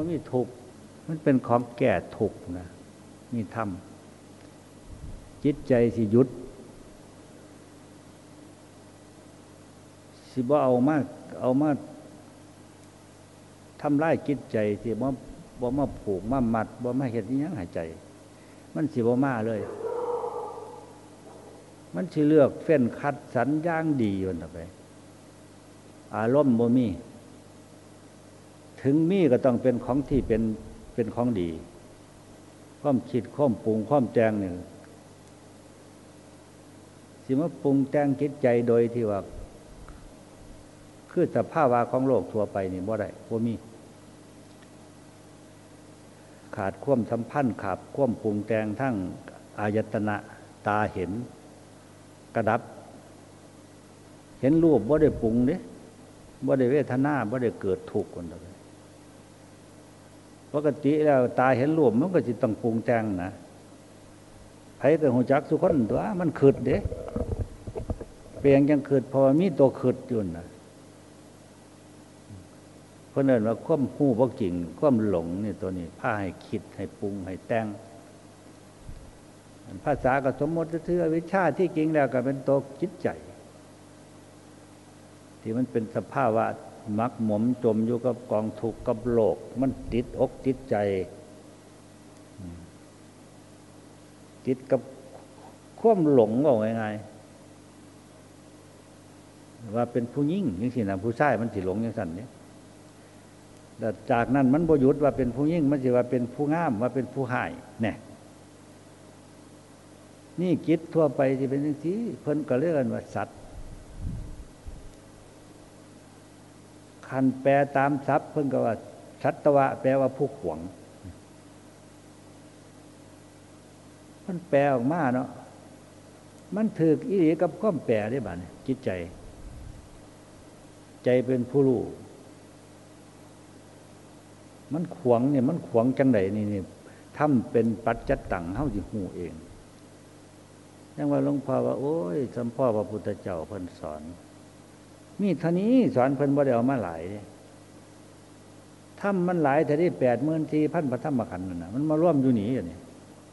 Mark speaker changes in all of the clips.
Speaker 1: มันมีทุกข์มันเป็นของแก้ทุกข์นะมีธรรมจิตใจสิหยุดสิบ่เอามาทำลายจิตใจที่บ่มาผูกมามัดบ่มาเฮ็ดอิหยังให้ใจมันสิบ่มาเลยมันสิเลือกเฟ้นคัดสรรอย่างดีอยู่นั่นไปอารมณ์บ่มีถึงมีก็ต้องเป็นของที่เป็นของดีความคิดความปรุงความแต่งนี่สิมาปรุงแต่งจิตใจโดยที่ว่าคือสภาวะของโลกทั่วไปนี่บ่ได้บ่มีขาดความสัมพันธ์ขาดความปรุงแต่งทั้งอายตนะตาเห็นกระดับเห็นรูปบ่ได้ปรุงเด้บ่ได้เวทนาบ่ได้เกิดทุกข์กันเลยปกติแล้วตาเห็นรูปมันก็สิต้องปรุงแต่งนะไผก็ฮู้จักทุกคนตัวมันคิดเด้เปลี่ยนจังคิดเพราะว่ามีตัวคิดอยู่น่ะเพิ่นเอิ้นว่าความรู้บ่จริงความหลงนี่ตัวนี้พาให้คิดให้ปรุงให้แต่งภาษาก็สมมติซื่อๆวิชาที่จริงแล้วก็เป็นตัวจิตใจที่มันเป็นสภาวะมักหมมจมอยู่กับกองทุกข์กับโลกมันติดอกติดใจติดกับความหลงว่าง่ายๆว่าเป็นผู้หญิงจังซี่นะผู้ชายมันสิหลงจังซั่นนี่แต่จากนั้นมันบ่หยุดว่าเป็นผู้หญิงมันสิว่าเป็นผู้งามว่าเป็นผู้หายแน่นี่จิตทั่วไปที่เป็นจังซี่เพิ่นก็เรียกกันว่าสัตว์คันแปลตามศัพท์เพิ่นก็ว่าสัตวะแปลว่าผู้ขวางมันแปลออกมาเนาะมันถูกอีหลีกับความแปลได้บัดนี้จิตใจใจเป็นผู้รู้มันขวางเนี่ยมันขวางจังไดนี่ทำเป็นปัจจัตตังเฮาสิฮู้เองยังว่าหลวงพ่อว่าโอ้ยสัมพ่อพระพุทธเจ้าเพิ่นสอนมีเท่านี้สอนเพิ่นบ่ได้เอามาหลายถ้ามันหลายแต่ที่ 84,000 พระธรรมขันธ์นั่นน่ะมันมาร่วมอยู่นี่อย่างนี้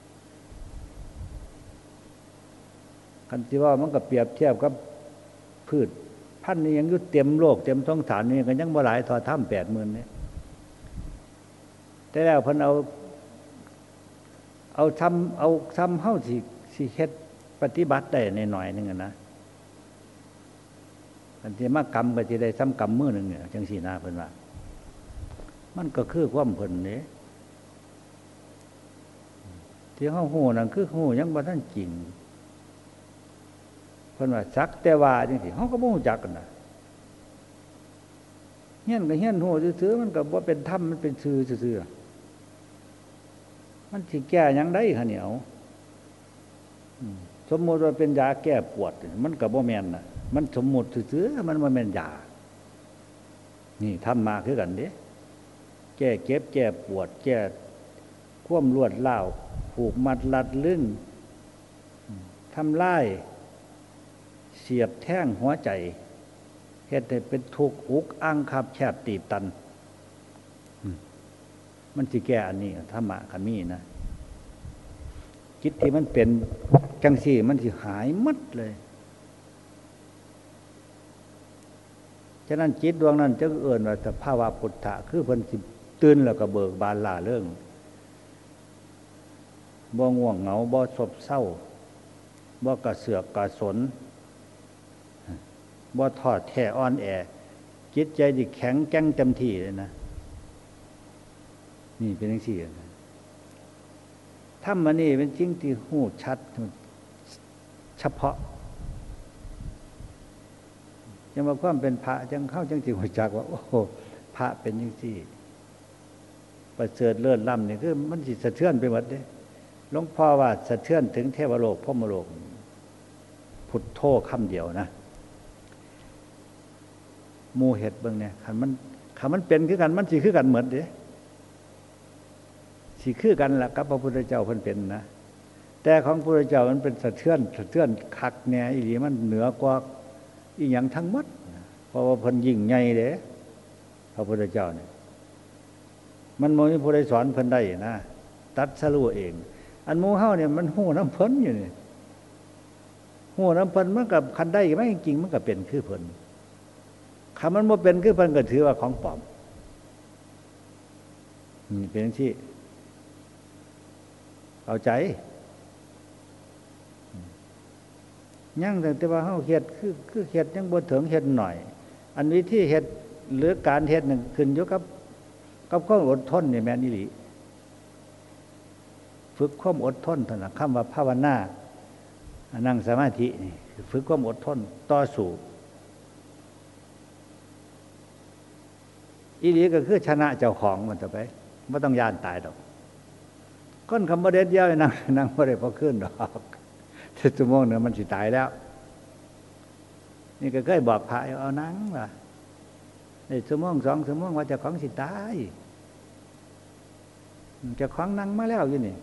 Speaker 1: คันที่ว่ามันก็เปรียบเทียบกับพืชพันธุ์นี่ยังอยู่เต็มโลกเต็มท้องฐานนี่ก็ยังบ่หลายเท่าถ้ำ 80,000 นี่แต่แล้วเพิ่นเอาทำเฮาสิเฮ็ดปฏิบัติได้หน่อยๆนึงนะอันที่มากรรมก็สิได้ซ้ำกรรมมื้อนึงเนี่ยจังซี่นะเพิ่นว่ามันก็คือความเพิ่นนี่ที่เฮาฮู้นั่นคือฮู้ยังบ่ทันจริงเพิ่นว่าสักแต่ว่าจังซี่เฮาก็บ่ฮู้จักกันน่ะเฮียนก็เฮียนฮู้ซื่อๆมันก็บ่เป็นธรรมมันเป็นชื่อซื่อๆมันสิแก้หยังได้คะเนี่ยเอาสมมุติว่าเป็นยาแก้ปวดมันก็บ่แม่นน่ะมันสมมุติซื่อๆมันบ่แม่นยานี่ธรรมะคือกันเด้แก้เก็บแก้ปวดแก้ความรวดร้าวผูกมัดรัดลึงทำลายเสียบแทงหัวใจเฮ็ดให้เป็นทุกข์อุกอั้งคับแคบตีบตันมันสิแก้อันนี้ธรรมะก็มีนะจิตที่มันเป็นจังซี่มันสิหายหมดเลยฉะนั้นจิตดวงนั้นจึงเอิ้นว่าสภาวะพุทธะคือเพิ่นสิตื่นแล้วก็เบิกบานล่าเริงบ่ง่วงเหงาบ่ซบเซาบ่กระเสือกกระสนบ่ท้อแท้อ่อนแอจิตใจที่แข็งแกร่งเต็มที่เลยนะนี่เป็นจังซี่ธรรมะนี่เป็นสิ่งที่ฮู้ชัดเฉพาะจังว่าความเป็นพระจังเข้าจังสิรู้จักว่าโอ้พระเป็นจังซี่ประเสริฐเลิศล้ำนี่คือมันสิสะเทือนไปหมดเด้หลวงพ่อว่าสะเทือนถึงเทวโลกพรหมโลกพุทโธคำเดียวนะหมู่เฮ็ดเบิ่งเนี่ยคันมันเป็นคือกันมันสิคือกันหมดเด้สิคือกันล่ะกับพระพุทธเจ้าเพิ่นเป็นนะแต่ของพระพุทธเจ้ามันเป็นสะเทือนคักแน่อีหลีมันเหนือกว่าอีหยังทั้งหมดเพราะว่าเพิ่นยิ่งใหญ่เด้พระพุทธเจ้าเนี่ยมันบ่มีผู้ใดสอนเพิ่นได้นะตัดสรู้เองอันหมู่เฮาเนี่ยมันฮู้น้ำเพิ่นอยู่นี่ฮู้น้ำเพิ่นมันก็คันได้ไหมจริงๆมันก็เป็นคือเพิ่นคำมันบ่เป็นคือเพิ่นก็ถือว่าของปลอมนี่เป็นจังซี่เอาใจยังแต่ว่าเฮาเฮ็ดคือเฮ็ดยังบ่ถึงเฮ็ดหน่อยอันวิธีเฮ็ดหรือการเฮ็ดนึงขึ้นอยู่กับความอดทนนี่แม่นอีหลีฝึกความอดทนเท่านั้นคำว่าภาวนานั่งสมาธินี่ฝึกความอดทนต่อสู้อีหลีก็คือชนะเจ้าของมันต่อไปบ่ต้องย่านตายดอกคนคำบ่เด็ดเดียวนั่งบ่ได้พอขึ้นดอกชั่วโมงนึงมันสิตายแล้วนี่ก็เคยบอกพระเอานั่งล่ะได้ชั่วโมง2ชั่วโมงว่าเจ้าของสิตายเจ้าของนั่งมาแล้วอยู่นี่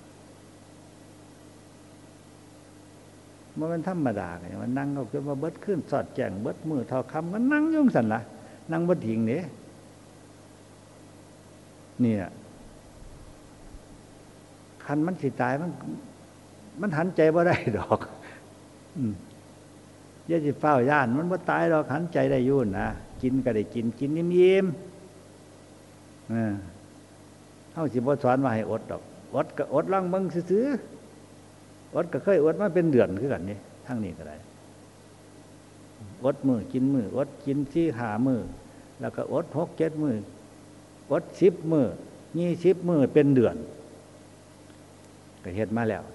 Speaker 1: มันธรรมดาไงมันนั่งก็คือว่าเบิดขึ้นสอดแจ้งเบิดมือเท่าคำมันนั่งยุ่งสั่นละนั่งบดถิงเนี่ยนี่คันมันสิตายมันหันใจบ่ได้ดอกอย่าสิเฝ้าย่านมันบ่ตายดอกหันใจได้อยู่นะกินก็ได้กินยิ้มเฮาสิบ่สอนว่าให้อดดอกอดก็อดลองเบิ่งซื่ออดก็เคยอดมาเป็นเดือนคือกันนี่ทั้งนี้ก็ได้อดมือกินมืออดกิน4-5 มื้อแล้วก็อด6-7 มื้ออด10 มื้อ20 มื้อเป็นเดือนก็เฮ็ดมาแล้ว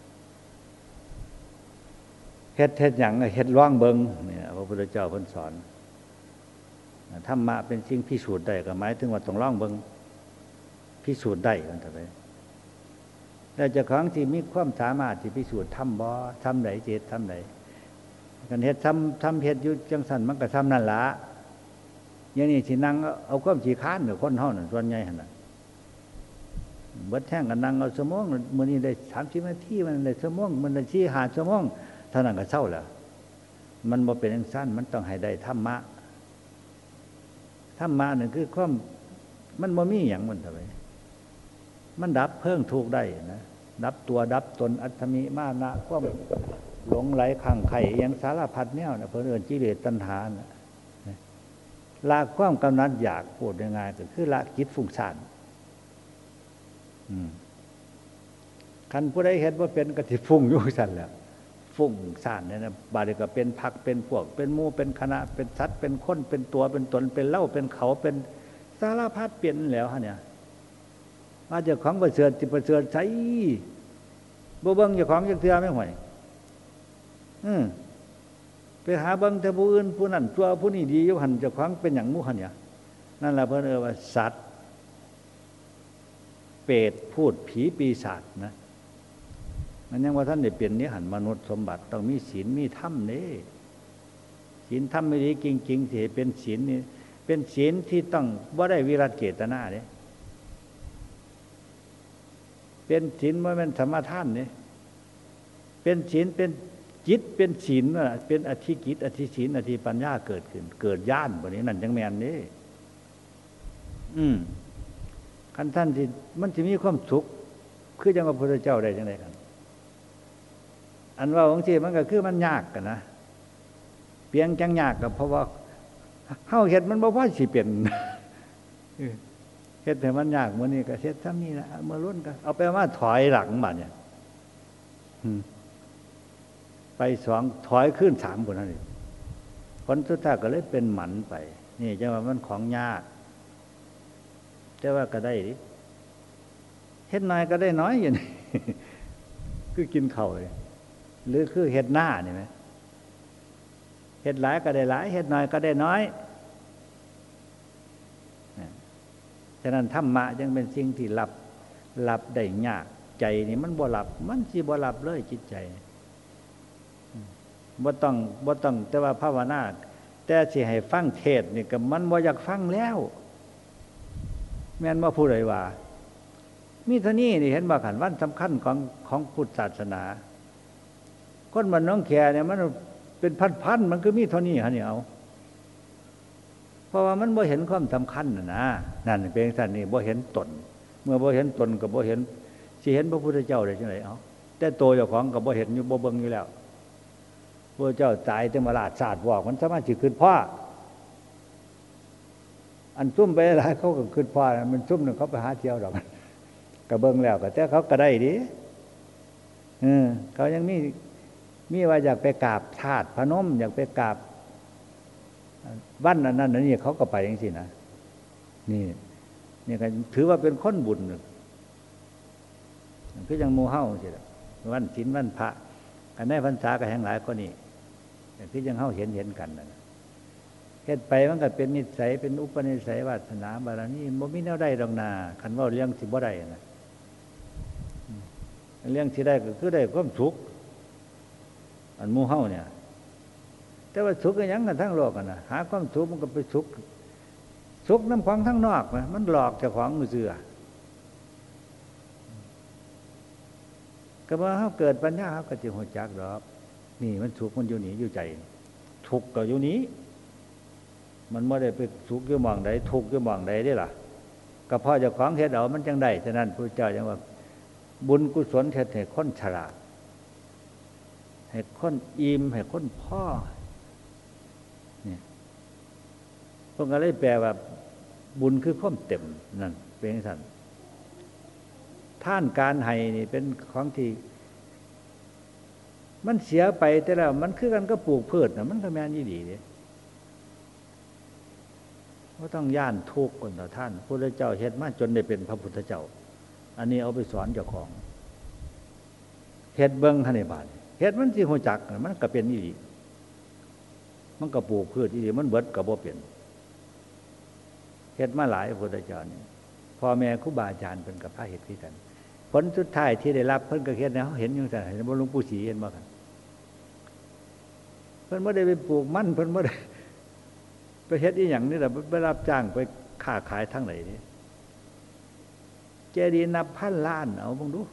Speaker 1: เฮ็ดหยังเฮ็ดลองเบิ่งเนี่ยพระพุทธเจ้าเพิ่นสอนธรรมะเป็นสิ่งพิสูจน์ได้ก็หมายถึงว่าต้องลองเบิ่งพิสูจน์ได้กันต่อไปแต่เจ้าของที่มีความสามารถที่พิสูจน์ทำบ่ทำไหนเจตทำไหนกันเฮ็ดทำเฮ็ดอยู่จังซั่นมันก็ทำนั่นล่ะอย่างนี้สินั่งเอาความขี้ค้านกับคนเฮานั่นส่วนใหญ่หั่นน่ะเบิดแท่งกันนั่งเอาชั่วโมงมื้อนี้ได้30 นาทีมันได้ชั่วโมงมันได้4-5 ชั่วโมงเท่านั้นก็เซาแล้วมันบ่เป็นจังซั่นมันต้องให้ได้ธรรมะนั่นคือความมันบ่มีหยังมันเท่าไหร่มันดับเพิ่งทุกข์ได้นะดับตัวดับตนอัตมิมานะความหลงไหลขังไข่อย่างสารพัดแนวนะเพิ่นเอิ้นกิเลสตัณหานะละความกำหนัดอยากพูดยังไงก็คือละจิตฟุ้งซ่านคันผู้ใดเฮ็ดบ่เป็นก็สิฟุ้งอยู่ซั่นแหละฟุ้งซ่านเนี่ยนะบาดนี้ก็เป็นพรรคเป็นพวกเป็นหมู่เป็นคณะเป็นสัตว์เป็นคนเป็นตัวเป็นตนเป็นเล่าเป็นเขาเป็นสารพัดเปลี่ยนแล้วฮะเนี่ยมาเจ้าของประเสริฐที่ประเสริฐใช้บ่เบิ่งเจ้าของจักเทื่อไม่ห่วยไปหาเบิ่งแต่ผู้อื่นผู้นั้นตัวผู้นี้ดีอยู่หั่นเจ้าของเป็นหยังหมู่หั่นเนี่ยนั่นล่ะเพิ่นว่าสัตว์เปรตพูดผีปีศาจนะมันยังว่าท่านได้เป็นนี่หั่นมนุษย์สมบัติต้องมีศีลมีธรรมเด้ศีลธรรมไม่ดีจริงๆสิเป็นศีลนี่เป็นศีลที่ต้องบ่ได้วิรัตเจตนาเด้เป็นศีลบ่แม่นธรรมทานนี่เป็นศีลเป็นจิตเป็นศีลน่ะเป็นอธิกิจอธิศีลอธิปัญญาเกิดขึ้นเกิดญาณบัดนี้นั่นจังแม่นนี่คันท่านที่มันสิมีความสุขคือจังว่าพระพุทธเจ้าได้จังได๋กันอันว่าบางทีมันก็คือมันยากกันนะเพียงจังยากก็เพราะว่าเฮาเฮ็ดมันบ่พอสิเป็นเฮ็ดให้มันยากมื้อนี้ก็เฮ็ดซ้ำนี้ล่ะเมื่อรุ่นก็เอาไปมาถอยหลังบัดเนี่ยไป2ถอยขึ้น3พุ่นนั่นนี่ผลสุดท้ายก็เลยเป็นหมันไปนี่จังว่ามันของยากแต่ว่าก็ได้ดิเฮ็ดน้อยก็ได้น้อยอยู่นี่คือกินข้าวเลยหรือคือเฮ็ดหน้านี่มั้ยเฮ็ดหลายก็ได้หลายเฮ็ดน้อยก็ได้น้อยฉะนั้นธรรมะจึงเป็นสิ่งที่รับได้ยากใจนี่มันบ่รับมันสิบ่รับเลยจิตใจบ่ต้องแต่ว่าภาวนาแต่สิให้ฟังเทศน์นี่ก็มันบ่อยากฟังแล้วแม่นบ่ผู้ใดว่ามีเท่านี้นี่เห็นบ่คั่นวันสำคัญของพุทธศาสนาคนบ้านหนองแคเนี่ยมันเป็นพันๆมันคือมีเท่านี้หั่นนี่เอาเพราะว่ามันบ่เห็นความสำคัญนะนั่นเป็นสันนี่บ่เห็นตนเมื่อบ่เห็นตนกับบ่เห็นสิเห็นพระพุทธเจ้าได้จังได๋เอ้าแต่ตัวเจ้าของก็บ่เห็นอยู่บ่เบิ่งอยู่แล้วพระเจ้าตายแต่มาลาดศาสตร์บอกมันสามารถสิขึ้นพ่ออันซุ่มไปหลายเขาก็ขึ้นพ่อมันซุ่มนึงเขาไปหาเที่ยวดอกก็เบิ่งแล้วก็แต่เขาก็ได้ดิเขายังมีว่าอยากไปกราบธาตุพนมอยากไปกราบบ้านนั้นนี่เขาก็ไปจังซี่นะนี่ก็ถือว่าเป็นคนบุญคือจังหมู่เฮาจังซี่ล่ะวันศีลวันพระอันในพรรษาก็แห่งหลายกว่านี้คือจังเฮาเห็นกันนั่นเฮ็ดไปมันก็เป็นนิสัยเป็นอุปนิสัยวาสนาบารมีบ่มีแนวใดดอกนาคันเว้าเรื่องสิบ่ได้นะเรื่องที่ได้ก็คือได้ความสุขอันหมู่เฮาเนี่ยแต่ว่าสุขก็ยังกันทั้งโลกนะหาความสุขมันก็ไปสุขน้ำของทั้งนอกนะมันหลอกเจ้าของมือเสือก็ว่าเฮาเกิดปัญญาเฮาก็สิฮู้จักดอกนี่มันสุขมันอยู่นี่อยู่ใจทุกข์ก็อยู่นี้มันบ่ได้ไปสุขอยู่หม่องใดทุกข์อยู่หม่องใดได้ล่ะก็เพราะเจ้าของเฮ็ดเอามันจังได้ฉะนั้นพระเจ้าจึงว่าบุญกุศลเฮ็ดให้คนฉลาดให้คนอิ่มให้คนพอเนี่ยพวกก็เลยแปลว่าบุญคือความเต็มนั่นเป็นจังซั่นท่านการให้นี่เป็นของที่มันเสียไปแต่แล้วมันคือกันก็ปลูกพืชน่ะมันก็แม่นอีหลีเด้บ่ต้องย่านทุกข์ก่อนต่อท่านพระพุทธเจ้าเฮ็ดมาจนได้เป็นพระพุทธเจ้าอันนี้เอาไปสอนเจ้าของเฮ็ดเบิ่งหั่นนี่บาดเฮ็ดมันสิฮู้จักมันก็เป็นอีหลีมันก็ปลูกพืชอีหลีมันเบิดก็บ่เป็นเฮ็ดมาหลายพระพุทธเจ้านี่พ่อแม่ครูบาอาจารย์เพิ่นก็พาเฮ็ดคือกันผลสุดท้ายที่ได้รับเพิ่นก็เฮ็ดให้เฮาเห็นอยู่ซั่นบ่หลวงปู่ศรีเห็นบ่คั่นเพิ่นบ่ได้ไปปลูกมันเพิ่นบ่ได้ไปเฮ็ดอีหยังนี่ล่ะไปรับจ้างไปค้าขายทางไหนนี่เจดีย์นับพันล้านเอาเบิ่งดู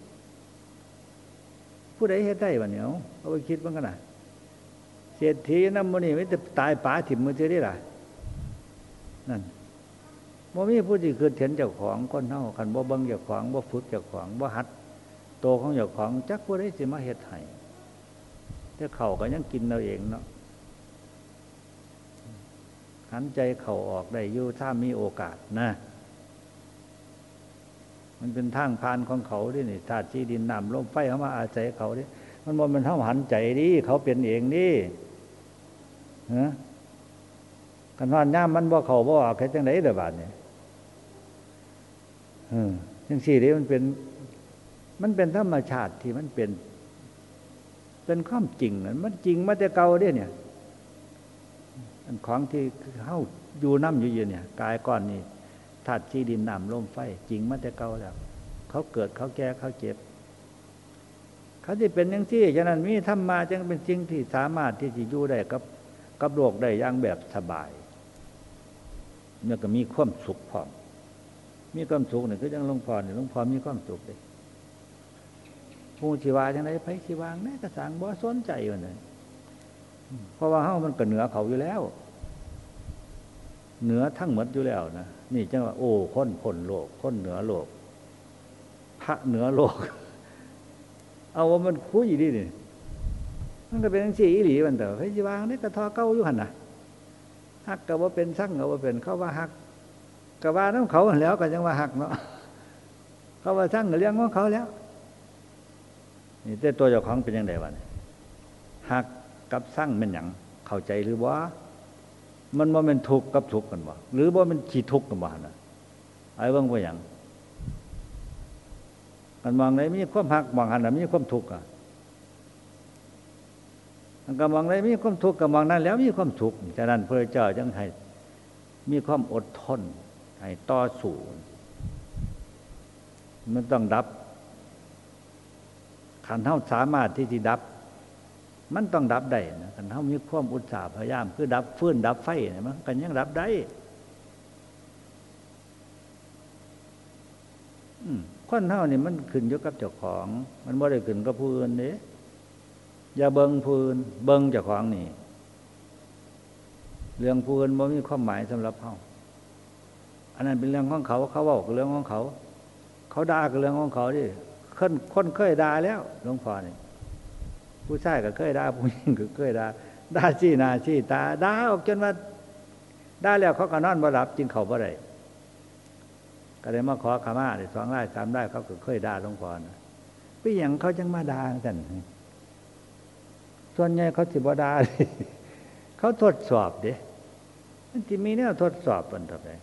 Speaker 1: ผู้ใดเฮ็ดได้บัดนี้เอาไปคิดเบิ่งกันน่ะเศรษฐีนำมื้อนี้มีแต่ตายป๋าถิ่มมือซื่อนี่ล่ะนั่นบ่มีผู้ที่คือเห็นเจ้าของคนเฮาคันบ่เบิ่งเจ้าของบ่ฝึกเจ้าของบ่หัดโตของเจ้าของจักผู้ใดสิมาเฮ็ดให้แต่เขาก็ยังกินเอาเองเนาะหันใจเข้าออกได้อยู่ถ้ามีโอกาสนะมันเป็นทางผ่านของเขาดินี่ธาตุที่ดินน้ำลมไฟเขามาอาศัยเขาดิมันบ่มันเฮาหันใจดิเขาเป็นเองดิฮะกันว่ายามมันบ่เข้าบ่ออกแค่จังได๋ล่ะบาดนี้จังซี่ดิมันเป็นธรรมชาติที่มันเป็นความจริงมันจริงมาแต่เก่าเด้เนี่ยอันของที่เฮาอยู่น้ำอยู่เนี่ยกายก้อนนี้ธาตุที่ดินน้ำลมไฟจริงมาแต่เก่าแล้วเขาเกิดเขาแก่เขาเจ็บเขาที่เป็นจังซี่ฉะนั้นมีธรรมะจึงเป็นสิ่งที่สามารถที่จะอยู่ได้กับโลกได้อย่างแบบสบายเนี่ยก็มีความสุขพร้อมมีความสุขนี่คือจังหลวงพ่อนี่หลวงพ่อมีความสุขเด้ผู้ที่ว่าจังได๋ไผสิวางแน่ก็สร้างบ่สนใจว่านั่นเพราะว่าเฮามันก็เหนือเขาอยู่แล้วเหนือทั้งหมดอยู่แล้วนะนี่จังว่าโอ้คนพ้นโลกคนเหนือโลกพระเหนือโลกเอาว่ามันคุยดินี่มันก็เป็นจังซี่อีหลีมันแต่ไผสิวางได้ก็ทอเก่าอยู่หั่นน่ะฮักก็บ่เป็นซังก็บ่เป็นเขาว่าฮักก็ว่าน้ำเขาแล้วก็ยังว่าหักเนาะเขาว่าสร้างเรื่องของเขาแล้วนี่แต่ตัวเจ้าของเป็นยังไงวะหักกับสร้างเป็นหยังเข้าใจหรือว่ามันว่าเป็นทุกข์กับสุขกันบ่หรือว่ามันขี้ทุกข์กันบ่นะไอ้เบิ่งว่าหยังกันมองไหนมีความหักมองหันน่ะมีความทุกข์อ่ะมันก็มองไหนมีความทุกข์ก็มองนั้นแล้วมีความสุขฉะนั้นพระเจ้าจึงให้มีความอดทนให้ต่อสู้มันต้องดับขันเฮาสามารถที่จะดับมันต้องดับได้นะขันเฮามีความอุตสาห์พยายามคือดับฟืนดับไฟเนี่ยมันก็ยังดับได้คนเฮานี่มันขึ้นอยู่กับเจ้าของมันบ่ได้ขึ้นกับผู้อื่นเด้อย่าเบิ่งผู้อื่นเบิ่งเจ้าของนี่เรื่องผู้อื่นบ่มีความหมายสำหรับเฮาอันนั้นเป็นเรื่องของเขาเขาเว้าก็เรื่องของเขาเขาด่าก็เรื่องของเขาดิคนเคยด่าแล้วหลวงพ่อนี่ผู้ชายก็เคยด่าผู้หญิงก็เคยด่าชี้หน้าชี้ตาด่าออกจนว่าด่าแล้วเขาก็นอนบ่หลับจึงเข้าบ่ได้ก็เลยมาขอขมาได้2 ไร่ 3 ไร่เขาก็เคยด่าหลวงพ่อนะพี่หยังเขาจังมาด่าซั่นส่วนใหญ่เขาสิบ่ด่าเขาทดสอบเด้มันสิมีแนวทดสอบเพิ่นเท่าใด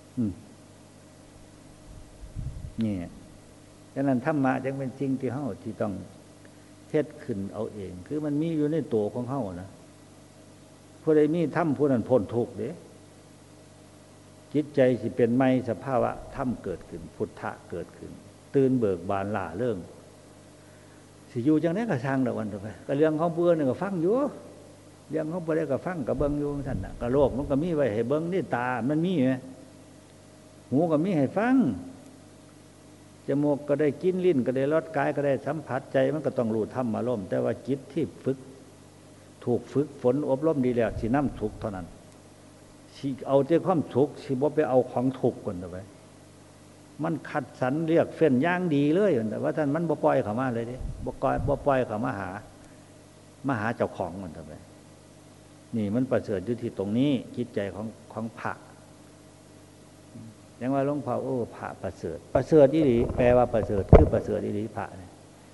Speaker 1: นี่ฉะนั้นธรรมะจึงเป็นสิ่งที่เฮาที่ต้องเฮ็ดขึ้นเอาเองคือมันมีอยู่ในตัวของเฮานะผู้ใดมีธรรมผู้นั้นพ้นทุกข์เด้จิตใจสิเป็นใหม่สภาวะธรรมเกิดขึ้นพุทธะเกิดขึ้นตื่นเบิกบานล่าเริงสิอยู่จังได๋ก็ช่างดอกวันต่อไปก็เรื่องของผู้อื่นก็ฟังอยู่เรื่องของผู้ใดก็ฟังก็เบิ่งอยู่ซั่นน่ะก็โลกมันก็มีไว้ให้เบิ่งนี่ตามันมีแหมหูก็มีให้ฟังจมูกก็ได้กินลิ้นก็ได้รสกายก็ได้สัมผัสใจมันก็ต้องรู้ธรรมอารมณ์แต่ว่าจิตที่ถูกฝึกฝนอบรมดีแล้วสินำทุกข์เท่านั้นสิเอาแต่ความสุขสิบ่ไปเอาของทุกข์ก่อนต่อไปมันคัดสรรเรียกเฟ้นอย่างดีเลยแต่ว่าท่านมันบ่ปล่อยเข้ามาเลยเด้บ่ปล่อยเข้ามาหาเจ้าของมันต่อไปนี่มันประเสริฐอยู่ที่ตรงนี้จิตใจของพระอย่างว่าหลวงพ่อพระประเสริฐอีหลีแปลว่าประเสริฐคือประเสริฐอีหลีพระเนี่ย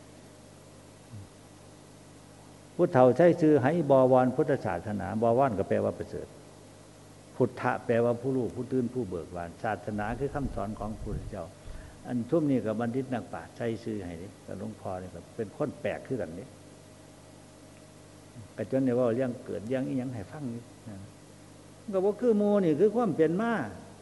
Speaker 1: พุทธเฒ่าใช้ชื่อให้บวรพุทธศาสนาบวรก็แปลว่าประเสริฐพุทธะแปลว่าผู้รู้ผู้ตื่นผู้เบิกบานศาสนาคือคำสอนของพระพุทธเจ้าอันทุ่มนี้กับบัณฑิตนักปราชญ์ใช้ชื่อให้นี่กับหลวงพ่อนี่ก็เป็นคนแปลกคือกันนี่กระจนเนี่ยว่าเรื่องเกิดเรื่องอีหยังให้ฟังนี่ก็บ่คือหมู่นี่คือความเป็นมา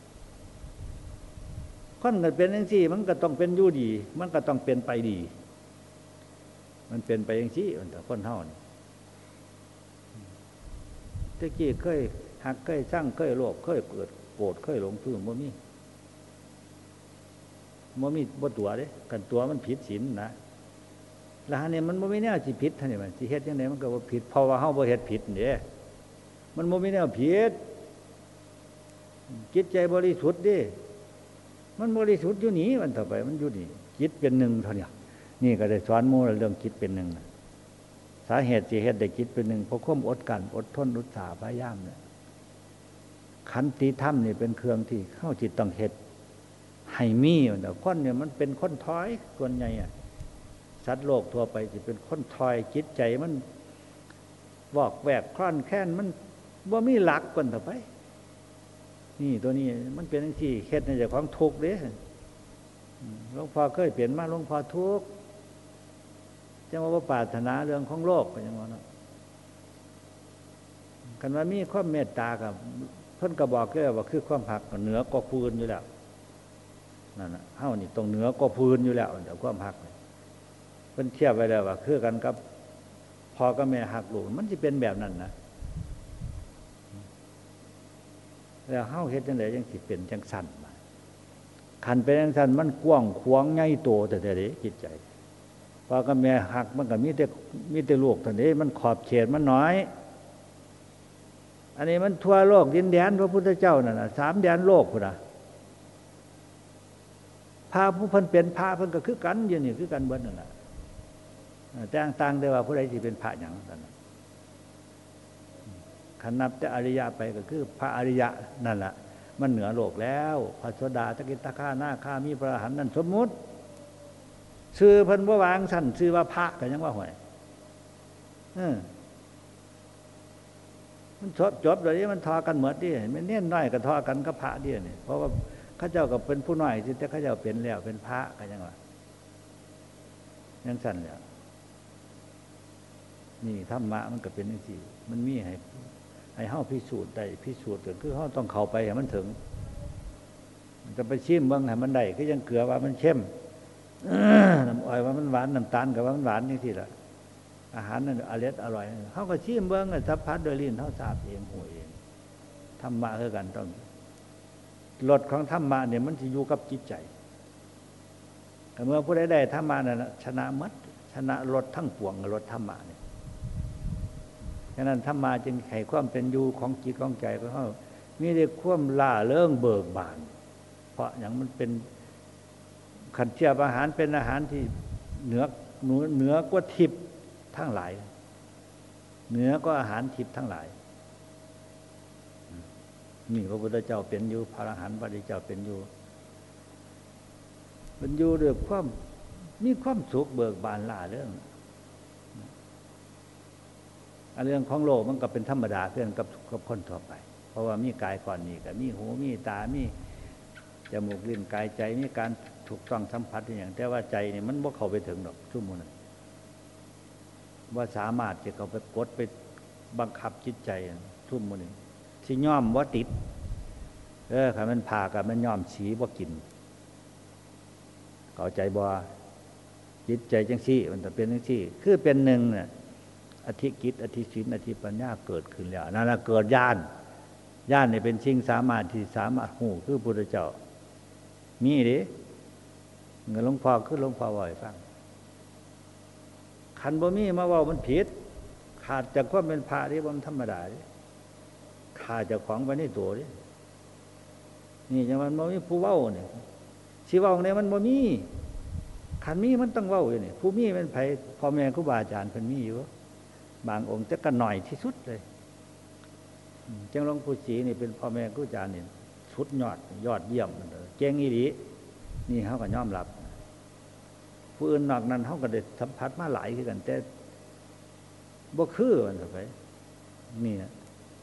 Speaker 1: คนเกิดเป็นจังซี่มันก็ต้องเป็นอยู่ดีมันก็ต้องเป็นไปดีมันเป็นไปจังซี่แต่คนเฮานี่ตะกี้เคยหักเคยสร้างเคยโลภเคยเกิดโกรธเคยหลงคือบ่มีบ่ตัวเด้กันตัวมันผิดศีลนะแล้วเนี่ยมันบ่มีแนวสิผิดท่านนี่มันสิเฮ็ดจังได๋มันก็บ่ผิดเพราะว่าเฮาบ่เฮ็ดผิดเด้มันบ่มีแนวผิดจิตใจบริสุทธิ์ดิมันบริสุทธิ์อยู่นี่มันต่อไปมันอยู่นี่จิตเป็นหนึ่งเท่านี้นี่ก็ได้สอนหมู่เรื่องจิตเป็นหนึ่งสาเหตุที่เฮ็ดได้จิตเป็นหนึ่งเพราะความอดกั้นอดทนอุตสาห์พยายามเนี่ยขันติธรรมนี่เป็นเครื่องที่เข้าจิตต้องเฮ็ดให้มีแต่คนเนี่ยมันเป็นคนถอยส่วนใหญ่สัตว์โลกทั่วไปสิเป็นคนถอยจิตใจมันวอกแวกคลอนแค้นมันบ่มีหลักก่อนต่อไปนี่ตัวนี้มันเป็นจังซี่เฮ็ดในเจ้าของทุกข์เด้หลวงพ่อเคยเปลี่ยนมาหลวงพ่อทุกข์จังว่าบ่ปรารถนาเรื่องของโลกก็จังว่าเนาะคันว่ามีความเมตตากับเพิ่นก็บอกแล้วว่าคือความหักเหนือกว่าผู้อื่นอยู่แล้วนั่นน่ะเฮานี่ต้องเหนือกว่าผู้อื่นอยู่แล้วแต่ความหักเพิ่นเทียบไว้แล้วว่าคือกันกับพ่อกับแม่หักลูกมันสิเป็นแบบนั้นนะแล้วเฮาเฮ็ดจังได๋จังสิเป็นจังสั่นมาคันเป็นจังสั่นมันกว้างขวางใหญ่โตแต่เด้จิตใจพ่อกับแม่หักมันก็มีแต่ลูกเท่านี้มันขอบเขตมันน้อยอันนี้มันทั่วโลกดินแดนพระพุทธเจ้านั่นน่ะ3 แดนโลกพุ่นน่ะพระผู้เพิ่นเป็นพระเพิ่นก็คือกันอยู่นี่คือกันเบิดนั่นน่ะแต่ต่างๆได้ว่าผู้ใดสิเป็นพระหยังซั่นขันนับแต่อริยะไปก็คือพระอริยะนั่นแหละมันเหนือโลกแล้วพระโสดาสกิทาคานาคามีพระอรหันต์นั่นสมมุติชื่อเพิ่นบ่วางสั่นชื่อว่าพระก็ยังว่าห่วยมันจบเลยมันทอกันหมดดิมันเน้นน้อยก็ทอกันกับพระดินี่เพราะว่าเขาเจ้าก็เป็นผู้น้อยที่แต่เขาเจ้าเป็นแล้วเป็นพระก็ยังว่ายังสั่นแล้วนี่ธรรมะมันก็เป็นจังซี่มันมีให้เฮาพิสูจน์ได้พิสูจน์ก็คือเฮาต้องเข้าไปให้มันถึงมันจะไปชิมเบิ่งให้มันได้คือยังเกลือว่ามันเข้มน้ำอ้อยว่ามันหวานน้ำตาลก็ว่ามันหวานจังซี่ล่ะอาหารนั่นอร่อยเฮาก็ชิมเบิ่งสัมผัสโดยลิ้นเฮาทราบเองหูเองธรรมะคือกันต้องรสของธรรมะเนี่ยมันสิอยู่กับจิตใจเมื่อผู้ใดได้ธรรมะนั่นชนะหมดชนะรสทั้งปวงรสธรรมะเนี่ยฉะนั้นธรรมะจึงไขความเป็นอยู่ของจิตของใจของเขามีแต่ความล่าเริงเบิกบานเพราะอย่างมันเป็นขันเทียบอาหารเป็นอาหารที่เหนือกว่าทิพย์ทั้งหลายเหนือก็อาหารทิพย์ทั้งหลายนี่พระพุทธเจ้าเป็นอยู่พระอรหันต์พระพุทธเจ้าเป็นอยู่ด้วยความมีความสุขเบิกบานล่าเรื่องเรื่องของโลกมันก็เป็นธรรมดาเพื่อนกับคนทั่วไปเพราะว่ามีกายก่อนนี่ก็มีหูมีตามีจมูกลิ้นกายใจมีการถูกต้องสัมผัสอย่างแต่ว่าใจนี่มันบ่เข้าไปถึงดอกชั่วโมงนั้นว่าสามารถจะเข้าไปกดไปบังคับจิตใจชั่วโมงนึงสิย่อมว่าติดค่ะมันผ่ากับมันย่อมสีบ่กินเข้าใจบ่จิตใจจังซี่มันจะเป็นจังซี่คือเป็นหนึ่งเนี่ยอธิกิจอธิศีลอธิปัญญาเกิดขึ้นแล้วนั่นน่ะเกิดญาณนี่เป็นสิ่งสามารถที่สามารถหูคือพระพุทธเจ้ามีดิเงินหลวงพ่อคือหลวงพ่อว่าให้ฟังคันบ่มีมาเว้ามันผิดขาดจากความเป็นพระนี่บ่ธรรมดาดิขาดจากของไปในตัวดินี่จังมันบ่มีผู้เว้านี่สิเว้าเนี่ยมันบ่มีคันมีมันต้องเว้าอยู่นี่ผู้มีเป็นไผพ่อแม่ครูบาอาจารย์เพิ่นมีอยู่บางองค์แต่ก็หน่อยที่สุดเลยจังหลวงปู่ศรีนี่เป็นพ่อแม่ครูอาจารย์นี่สุดยอดเยี่ยมเก่งอีหลีนี่เฮาก็ยอมรับผู้อื่นนอกนั้นเฮาก็ได้สัมผัสมาหลายคือกันแต่บ่คือมันไปนี่นะ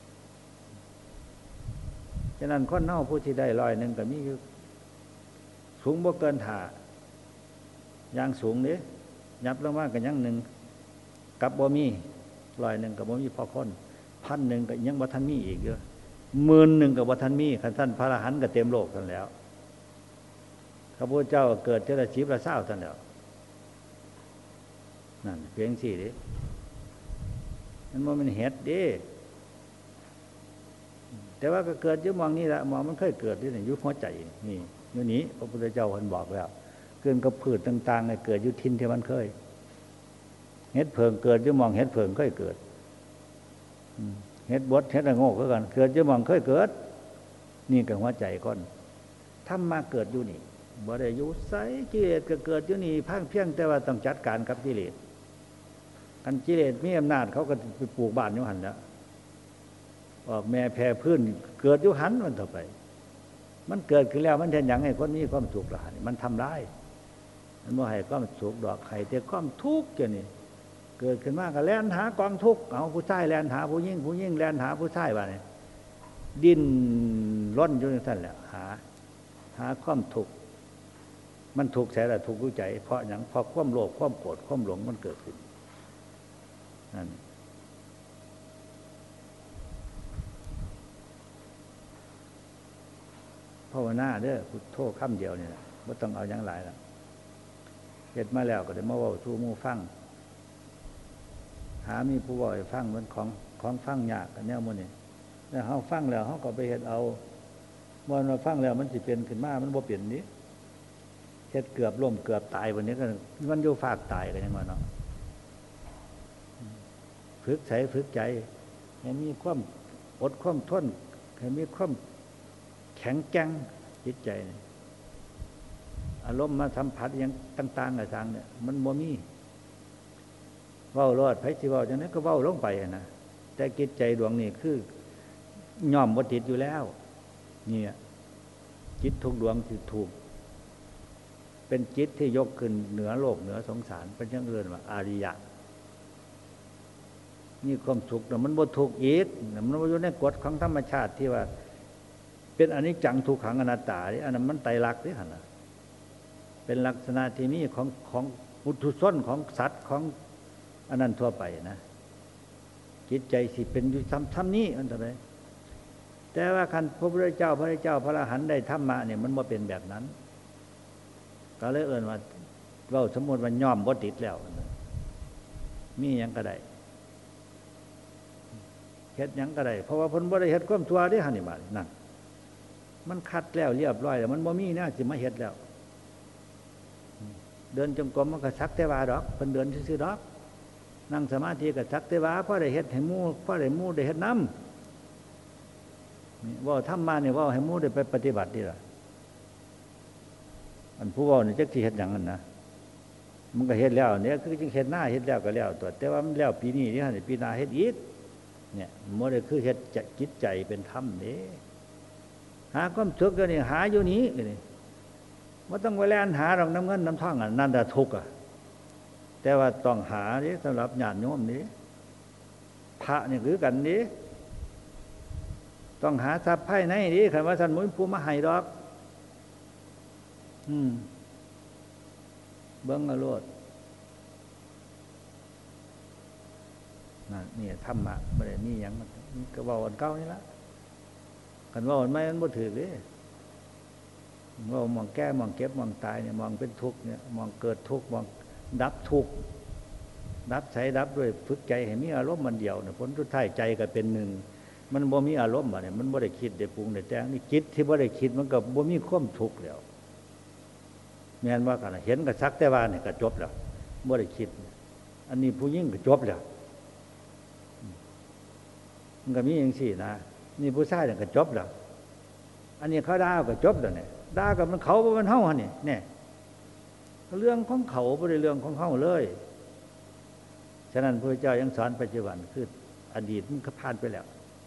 Speaker 1: ฉะนั้นคนเฮาผู้ที่ได้100ก็มีอยู่สูงบ่เกินท่าอย่างสูงเด้ยับลงมาก็ยังหนึ่งกับบ่มี100ก็บ่มีพอคน1,000ก็ยังบ่ทันมีอีกเยอะ10,000ก็บ่ทันมีคันท่านพระอรหันต์ก็เต็มโลกท่านแล้วพระพุทธเจ้าเกิดเทระชีพละ20ท่านแล้วนั่นเพียงสี่ดิมันบ่เป็นเหตุดิแต่ว่าก็เกิดอยู่มองนี้ละมองมันเคยเกิดที่ไหนอยู่หัวใจนี่อยู่นี้พระพุทธเจ้าท่านบอกแล้วเกิดกับพืชต่างๆเนี่ยเกิดอยู่ทินที่มันเคยเห็ดเพิงเกิดอยู่มองเห็ดเพิงเคยเกิดเห็ดบดเห็ดระโงกก็กันเกิดอยู่มองเคยเกิดนี่กับหัวใจก่อนทำมาเกิดอยู่นี่บ่ได้อยู่ไสกิเลสก็เกิดอยู่นี่เพียงแต่ว่าต้องจัดการกับกิเลสกันกิเลสมีอำนาจเขาก็ไปปลูกบ้านอยู่หันแล้วออกแม่แพร่พื้นเกิดอยู่หันมันต่อไปมันเกิดขึ้นแล้วมันเห็นอย่างให้คนนี้ความสุขละมันทำร้ายมันบ่ให้ความสุขดอกไข่แต่ความทุกข์แค่นี้เกิดขึ้นมาก็แล่นหากองทุกข์เอาผู้ชายแล่นหาผู้หญิงแล่นหาผู้ชายว่าเนี่ยดิ้นร่นอยู่นั่นแหละหาความทุกข์มันทุกข์แสนทุกข์รู้ใจเพราะอย่างเพราะความโลภความโกรธความหลงมันเกิดขึ้นนั่นภาวนาเด้อพุทโธคำเดียวนี่แหละไม่ต้องเอาอย่างหลายละเฮ็ดมาแล้วก็ได้มาเว้าสู่หมู่ฟังหามีผู้เว้าให้ฟังมันของฟังยากกันแนวมื้อนี้แล้วเฮาฟังแล้วเฮาก็ไปเฮ็ดเอาบ่ว่าฟังแล้วมันสิเป็นขึ้นมามันบ่เป็นนี้เฮ็ดเกือบล้มเกือบตายวันนี้ก็มันอยู่ฝากตายกันยังว่าเนาะฝึกใจให้มีความอดความทนให้มีความแข็งแกร่งจิตใจอารมณ์มาสัมผัสอย่างต่างๆต่างๆเนี่ยมันบ่มีเว้ารอดไผสิเว้าจังได๋ก็เว้าลงไปนะแต่จิตใจดวงนี้คือย่อมบ่ติดอยู่แล้วเนี่ยจิตทุกดวงที่ถูกเป็นจิตที่ยกขึ้นเหนือโลกเหนือสงสารเป็นจังเอิ้นว่าอริยะนี่ความสุขน่ะมันบ่ทุกข์อีกมันบ่อยู่ในกฎของธรรมชาติที่ว่าเป็นอนิจจังทุกขังอนัตตานี่อันนั้นมันไตรลักษณ์นี่หั่นน่ะเป็นลักษณะที่มีของปุถุชนของสัตว์ของอันนั้นทั่วไปนะจิตใจสิเป็นอยู่ซ้ำนี้อันเท่าใดแต่ว่าคันพระพุทธเจ้าพระอรหันต์ได้ธรรมะเนี่ยมันบ่เป็นแบบนั้นก็เลยเอิ้นว่าเราสมมุติว่าย่อมบ่ติดแล้วมีหยังก็ได้เฮ็ดหยังก็ได้เพราะว่าเพิ่นบ่ได้เฮ็ดความชั่วเด้หั่นนี่บาดนั่นมันคัดแล้วเรียบร้อยแล้วมันบ่มีแนวสิมาเฮ็ดแล้วเดินจงกรมมันก็สักแต่ว่าดอกเพิ่นเดินซื่อๆดอกนั่งสมาธิกับสักแต่ว่าพ่อได้เฮ็ดให้หมู่พ่อได้หมู่ได้เฮ็ดน้ำนี่ว่าทำมาเนี่ยว่าให้หมู่ได้ไปปฏิบัติดีล่ะอันผู้ว่านี่จักสิเฮ็ดหยังนั่นนะมันก็เฮ็ดแล้วเนี่ยคือจึงเฮ็ดหน้าเฮ็ดแล้วก็แล้วตัวแต่ว่ามันแล้วปีนี้นี่ฮะปีหน้าเฮ็ดอีกเนี่ยบ่ได้คือเฮ็ดจิตใจเป็นธรรมนี่หาความสุขก็นี่หาอยู่นี้นี่บ่ต้องไปแล่นหาดอกน้ำเงินน้ำทองอ่ะนั่นน่ะทุกข์อ่ะแต่ว่าต้องหานี่สำหรับญาติโยมนี่พระนี่คือกันนี่ต้องหาทรัพย์ภายในนี่คันว่าท่านมุ้ยผู้มาให้ดอกเบิ่งเอาโลดนี่ธรรมะบ่ได้มีหยังมันก็เว้าอันเก่านี่ล่ะคันเว้าอันใหม่มันบ่ถูกเด้เว้ามองแก้มองเก็บมองตายเนี่ยมองเป็นทุกข์เนี่ยมองเกิดทุกข์มองดับทุกข์ดับใช้ดับด้วยฝึกใจให้มีอารมณ์มันเดียวเนี่ยผลสุดท้ายใจก็เป็นหนึ่งมันบ่มีอารมณ์เนี่ยมันบ่ได้คิดได้ปรุงได้แต่งนี่จิตที่บ่ได้คิดมันก็บ่มีความทุกข์แล้วแม่นว่ากันเห็นก็สักแต่ว่านี่ก็จบแล้วบ่ได้คิดอันนี้ผู้หญิงก็จบแล้วมันก็มีอย่างสี่นะนี่ผู้ชายเนี่ยก็จบแล้วอันนี้เขาด่าก็จบแล้วเนี่ยด่ากับมันเขาบ่มันเฮาหั่นนี่แน่เรื่องของเขาบ่ได้เรื่องของเฮาเลยฉะนั้นพระเจ้ายังสอนปัจจุบันคืออดีตมันก็ผ่านไปแล้ว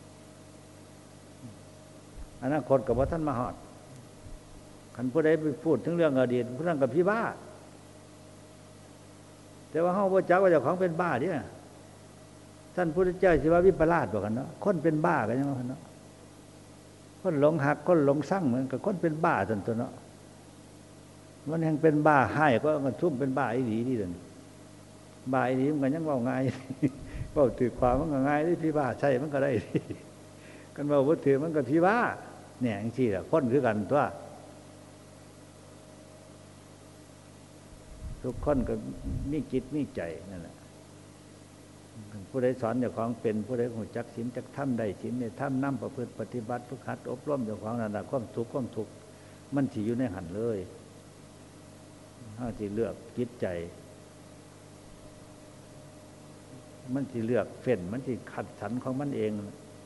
Speaker 1: อนาคตก็บ่ทันมาฮอดคันผู้ใดไปพูดถึงเรื่องอดีตผู้นั้นก็พี่บ้าแต่ว่าเฮาบ่จักว่าเจ้าของเป็นบ้าเด้ท่านพุทธเจ้าสิว่าวิปลาสบ่กันเนาะคนเป็นบ้ากันจังว่าเนาะคนหลงหักคนหลงสั่งเหมือนกับคนเป็นบ้าซั่นตัวเนาะมันแห่งเป็นบ้าให้ก็มันทุ่มเป็นบ้าอีหลีนี่ซั่นบ้าอีหลีมันก็ยังเว้าง่ายเว้าถือความมันก็ง่ายที่พี่บ้าใช่มันก็ได้กันเว้าบ่ถือมันก็พี่บ้าเนี่ยจังซี่ล่ะคนคือกันตัวทุกคนก็มีจิตมีใจนั่นแหละผู้ใดสอนเจ้าของเป็นผู้ใดรู้จักศีลจักธรรมได้ศีลได้ธรรมนำประพฤติปฏิบัติฝึกหัดอบรมเจ้าของนั่นน่ะความสุขความทุกข์มันสิอยู่ในหันเลยเฮาสิเลือกจิตใจมันสิเลือกเฟ้นมันสิขัดสรรของมันเอง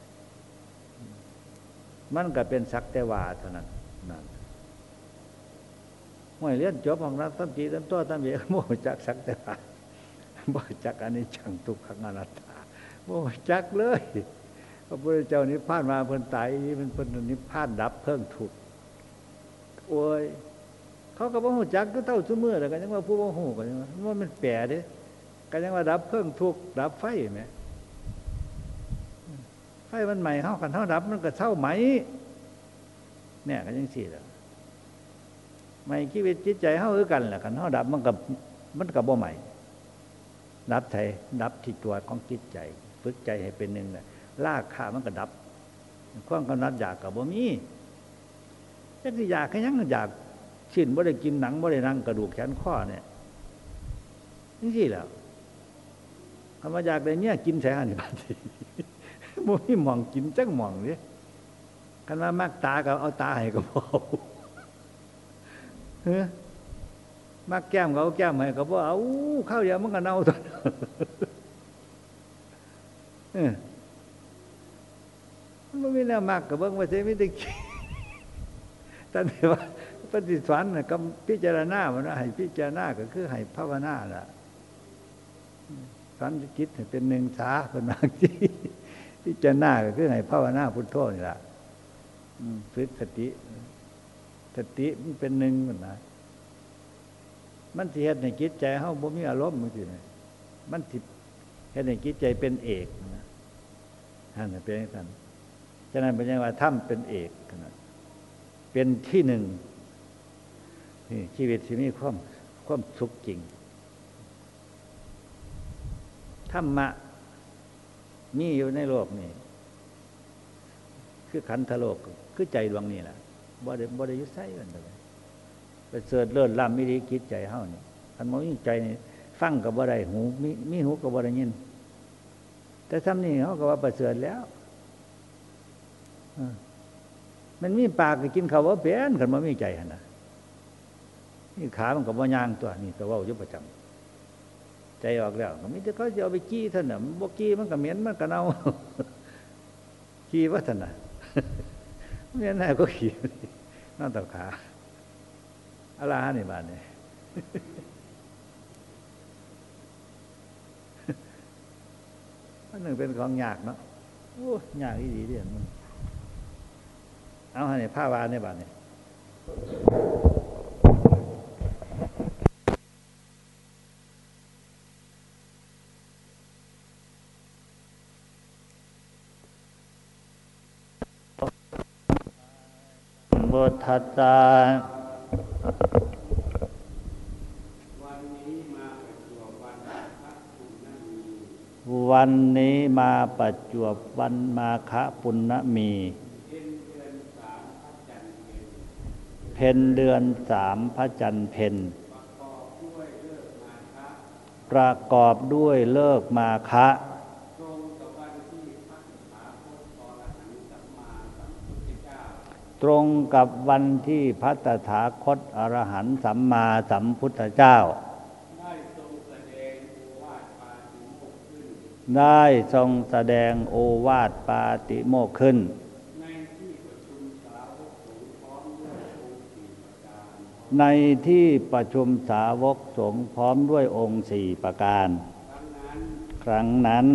Speaker 1: มันก็เป็นสักแต่ว่าเท่านั้นนั่นห้วยเรียนจบของรัฐตั้งจีตั้งตัวตั้งเบียบ่จักสักแต่ว่าบ่จักอนิจจังทุกขังอนัตตาบ่จักเลยพระพุทธเจ้านิพพานมาเพิ่นตายมันเพิ่นนิพพานดับเพิ่งทุกข์โอ้ยเขาก็บ่ฮู้จักคือเท่าซุมื้อแล้วก็ยังว่าผู้บ่ฮู้ก็ยังว่ามันแปลเด้ก็ยังว่าดับเพิ่งทุกข์ดับไฟแหมไฟมันไหม้เฮาคันเฮาดับมันก็เศร้าไหมเนี่ยก็จังซี่ล่ะไม่ชีวิตจิตใจเฮาคือกันแหละคันเฮาดับมันก็บ่ใหม่ดับใจดับที่ตัวของจิตใจฝึกใจให้เป็นหนึ่งน่ะราคะมันก็ดับความกำหนัดอยากก็บ่มีจักสิอยากคือหยังอยากชิ้นบ่ได้กินหนังบ่ได้นั่งกระดูกแขนข้อเนี่ยจังซี่แหละคำว่าอยากได้เนี่ยกินใส่หั่นนี่บาดนี้บ่มีหม่องกินจักหม่องเด้คันว่ามักตาก็เอาตาให้ก็บ่มักแก้มเขาแก้มให้เขาบอกเอาข้าวเดียวมันก็เน่าตัวมันไม่มีแนวมากกับเบิ้งว่าเสียไม่ได้แต่ว่าปฏิสวนก็พิจารณามันนะให้พิจารณาก็คือให้ภาวนาล่ะสันจิตเป็นหนึ่งสาเป็นบางที่พิจารณาก็คือให้ภาวนาพุทโธนี่แหละฝึกสติมันเป็นหนึ่งมันนะมันสิเฮ็ดให้จิตใจเฮาบ่มีอารมณ์จังซี่นะมันสิเฮ็ดให้จิตใจเป็นเอกนะนั่นน่ะเป็นจังซั่นฉะนั้นเป็นจังว่าธรรมเป็นเอกนะเป็นที่หนึ่งนี่ชีวิตสิมีความสุขจริงธรรมะมีอยู่ในโลกนี้คือขันธโลกคือใจดวงนี้ล่ะบ่ได้อยู่ไสกันเลยไปเสิร์ชเลิศล้ำมิริคิดใจเฮานี่คันบ่มีใจนี่ฟังก็บ่ได้หูมีหูก็บ่ได้ยินแต่ซ้ำนี่เฮาก็ว่าประเสริฐแล้วมันมีปากก็กินข้าวบ่เป็นคันบ่มีใจหั่นน่ะนี่ขามันก็บ่ย่างตัวนี่ก็เว้าอยู่ประจำใจใจออกแล้วก็มีแต่เขาจะเอาไปจี้ท่านน่ะมันบ่จี้มันก็เหม็นมันก็เน่าขี้ว่าท่านน่ะเนี่ยน่าก็ขี้น่าตกขาอะไรนี่บ้านนี่อันหนึ่งเป็นของยากเนาะโอ้ยากดีเดียวมันเอาให้ผ้าวานในบ้านนี่พุทธัสสะวันนี้มาประจวบวันมาฆปุณณมีเพ็ญเดือน3พระจันทร์เพ็ญประกอบด้วยเลิกมาฆะตรงกับวันที่พระตถาคตอรหันต์สัมมาสัมพุทธเจ้าได้ทรงแสดงโอวาทปาติโมกข์ขึ้นในที่ประชุมสาวกสงฆ์พร้อมด้วยองค์4ประการครั้งนั้น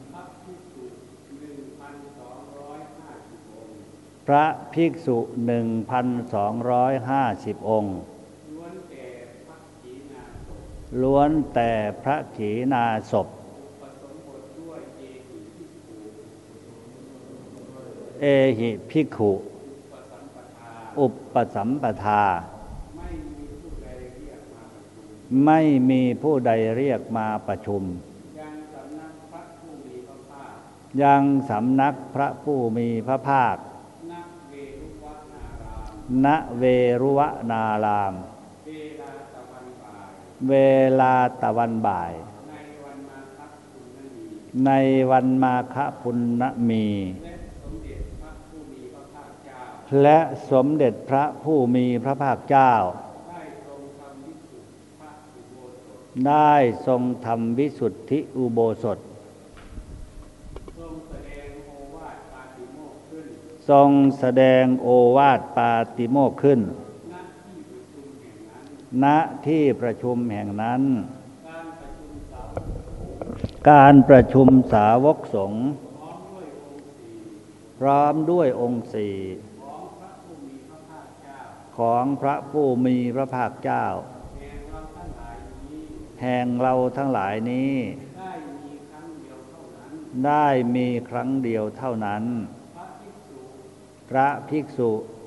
Speaker 1: พระภิกษุ 1,250 องค์ล้วนแต่พระขีณาสพเอหิภิกขุอุปสัมปทาไม่มีผู้ใดเรียกมาประชุมยังสำนักพระผู้มีพระภาคณเวรุวนารามเวลาตะวันบ่ายในวันมาฆปุณณมีและสมเด็จพระผู้มีพระภาคเจ้าได้ทรงทำวิสุทธิอุโบสถทรงแสดงโอวาทปาติโมกข์ขึ้นณที่ประชุมแห่งนั้นการประชุมสาวกสงฆ์พร้อมด้วยองค์สี่ของพระผู้มีพระภาคเจ้าแห่งเราทั้งหลายนี้ได้มีครั้งเดียวเท่านั้นพระภิกษุ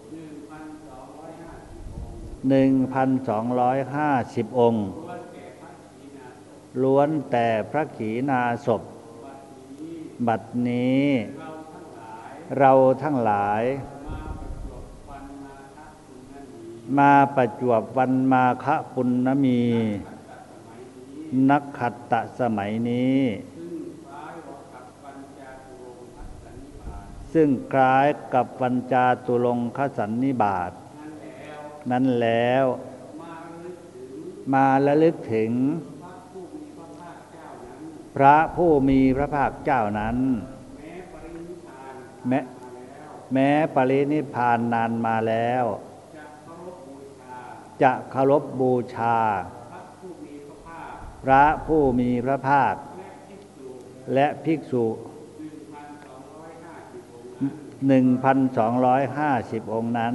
Speaker 1: 1,250 องค์ล้วนแต่พระขีณาสพบัดนี้เราทั้งหลายมาประจวบวันมาฆปุณณมีนักขัตตสมัยนี้ซึ่งคล้ายกับวันจาตุรงคสันนิบาตนั้นแล้วมาระลึกถึงพระผู้มีพระภาคเจ้านั้นแม้ปรินิพพานนานมาแล้วจะเคารพบูชาพระผู้มีพระภาคและภิกษุ 1,250 องค์นั้น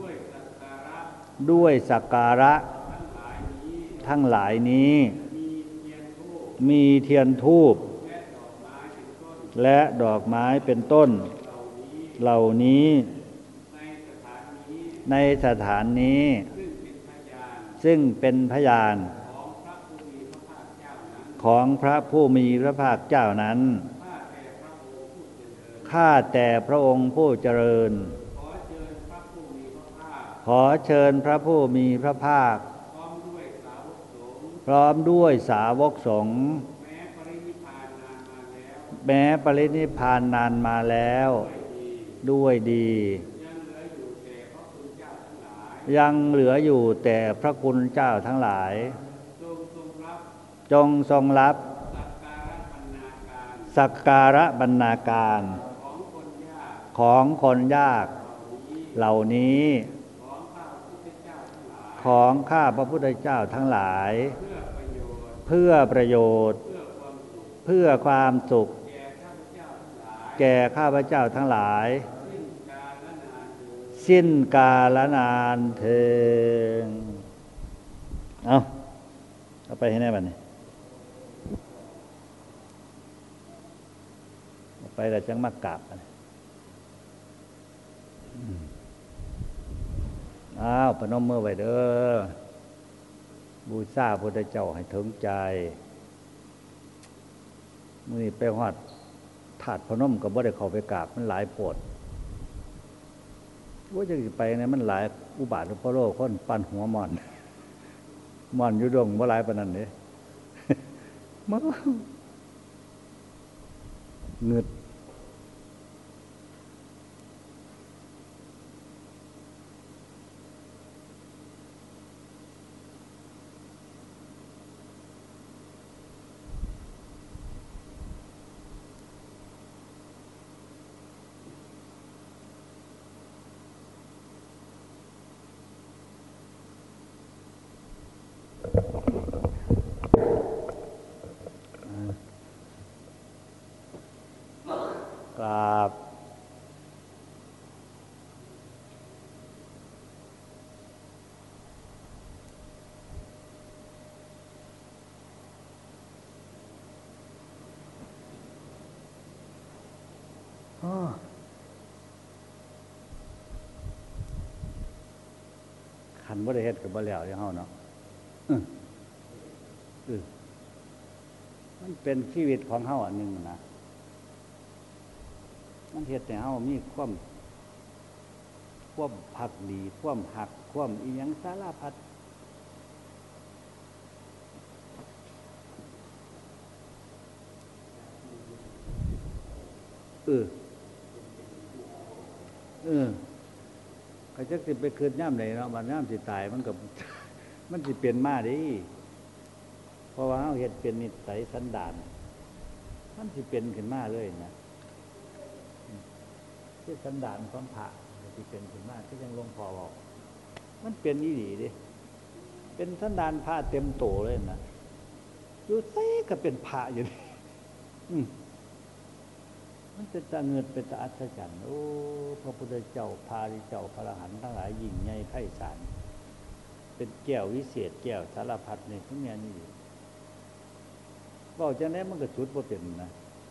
Speaker 1: ด้วยสักการะทั้งหลายนี้มีเทียนธูปและดอกไม้เป็นต้นเหล่านี้ในสถานนี้ซึ่งเป็นพยานของพระผู้มีพระภาคเจ้านั้นข้าแต่พระองค์ผู้เจริญขอเชิญพระผู้มีพระภาคพร้อมด้วยสาวกสงฆ์แม้ปรินิพพานนานมาแล้วด้วยดียังเหลืออยู่แต่พระคุณเจ้าทั้งหลายจงทรงรับสักการะบรรณาการของคนยากเหล่านี้ของข้าพระพุทธเจ้าทั้งหลายเพื่อประโยชน์เพื่อความสุขแก่ข้าพเจ้าทั้งหลายสิ้นกาลนานเถิดเอาไปให้แน่บัดนี้เอาไปแล้วจังมากราบกันพนมมือไว้เด้อบูชาพระพุทธเจ้าให้ถึงใจมื้อนี้ไปฮอดธาตุพนมก็บ่ได้เข้าไปกราบมันหลายโพดว่าจะไปเนี่ยมันหลายอุบาทอุปโลกคนปั่นหัวม่อนอยู่ดงบ่หลายปานนั้นเด้มาเงึดกราบขันบ่ได้เฮ็ดก็บ่แล้วอย่างเฮาเนาะมันเป็นชีวิตของเฮาอันหนึ่งนะมันเฮ็ดให้เฮามีความภักดีความหักความอีหยังสารพัดก็จักสิไปคืนย่ำไหนเนาะบัดย่ำสิตายมันก็มันสิเป็นมาดิเพราะว่าเฮาเฮ็ดเป็นนิสัยสันดานมันสิเป็นขึ้นมาเลยนะที่สันดานของพระสิเป็นขึ้นมาที่ยังหลวงพ่อบอกมันเป็นอีหลีดิเป็นสันดานพระเต็มโตเลยนะอยู่ไสก็เป็นพระอยู่นี่มันจะเงินเป็นตาอัศจรรย์โอ้พระพุทธเจ้าพาริเจ้าพระอรหันต์ทั้งหลายยิ่งใหญ่ไพศาลเป็นแก้ววิเศษแก้วสารพัดในทุกแง่นี่บอกจังได๋มันก็สุดบ่เป็นนะ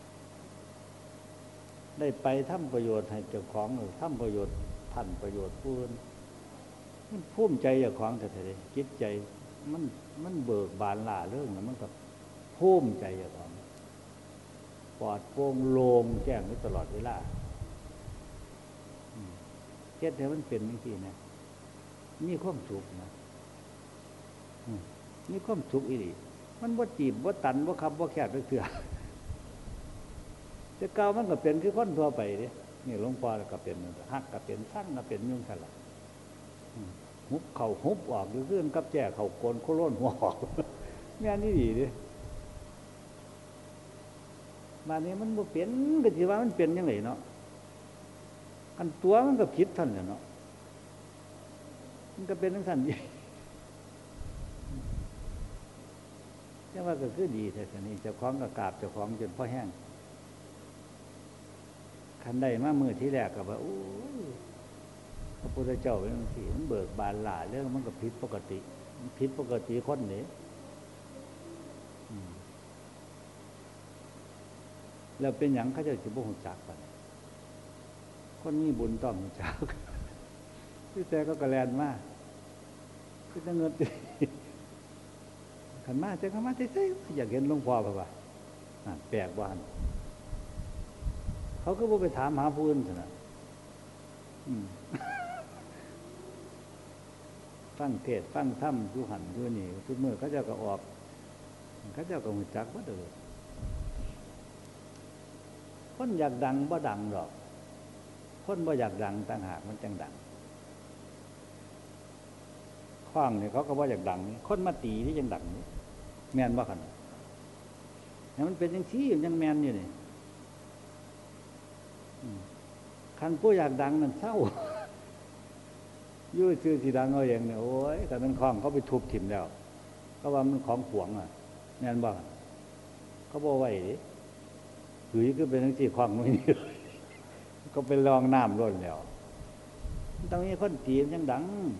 Speaker 1: ได้ไปทำประโยชน์ให้เจ้าของหรือทำประโยชน์ท่านประโยชน์ผู้อื่นมันภูมิใจเจ้าของแท้ๆจิตใจมันเบิกบานล่าเริงมันก็ภูมิใจเจ้าของปลอดโปร่งโล่งแจ้งอยู่ตลอดเวลาเฮ็ดให้มันเป็นจังซี่นะมีความสุขนะมีความสุขอีหลีมันบ่จีบบ่ตันบ่คับบ่แคบจักเทื่อแต่เก่ามันก็เป็นคือคนทั่วไปเด้นี่หลวงพ่อก็เป็นฮักก็เป็นสั่งก็เป็นยุ่งซั่นล่ะหุบเข้าหุบออกอยู่คือกับแจ้เข้าโกนโคโลนหัวออกแม่นอีหลีเด้มานี้มันบ่เป็นก็สิว่ามันเป็นจังได๋เนาะอันตัวมันก็ผิดท่านแหละเนาะมันก็เป็นจังซั่นอยู่แต่ว่าก็คือดีแท้ๆนี่เจ้าของก็กราบเจ้าของจนพอแห้งคันได้มามื้อที่แรกก็ว่าโอ้ยพระพุทธเจ้าเป็นจังซี่มันเบิกบานหลาเรื่องมันก็ผิดปกติมันผิดปกติคนนี่แล้วเป็นหยังเขาเจ้าสิบ่ฮู้จักกันคนมีบุญต้องรู้จักที่แต่ก็แล่นมาคือจะเงินขันมาแต่ขันมาแต่อยากเห็นหลวงพ่อป่ะว่าแปลกบ้านเขาก็บ่ไปถามหาผู้อื่นนะฟังเทศฟังธรรมอยู่หันอยู่นี่ทุกมื้อเขาเจ้าก็ออกเขาเจ้าก็รู้จักบ่เด้อคนอยากดังบ่ดังหรอกคนบ่อยากดังต่างหากมันจังดังข้องนี่เขาก็บ่อยากดังคนมาตีนี่จังดังนี่แม่นบ่คั่นเนี่ยมันเป็นยังซี่ยังแมนอยู่นี่คันผู้อยากดังนั่นเศร้ายู่ชื่อสีดังเอาเองเนี่ยโอ้ยแต่มันคล้องเขาไปทุบถิ่มแล้วก็ว่ามันของขวงอ่ะแน่นบ้างเขาบอกไว้ดิหือก็เป็นทั้งสี่คล้องนู่นนี่ก็เป็นรองน้ำล้นแล้วต้องมีคนตีมยังดัง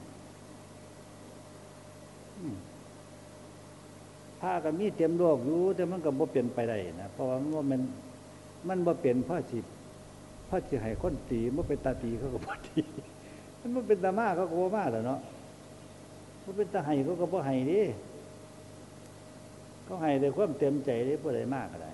Speaker 1: ผ้าก็มีเต็มโลกอยู่แต่มันก็บ่เป็นไปได้นะเพราะว่ามันบ่เป็นพ่อสิให้คนตีมันเป็นตาตีเขาก็บ่ตีมันเป็นตามาเขาก็บ่มาแล้วเนาะมันเป็นตาให้เขาก็บ่ให้ดิเขาให้ด้วยความเต็มใจดิบ่ได้มากก็ได้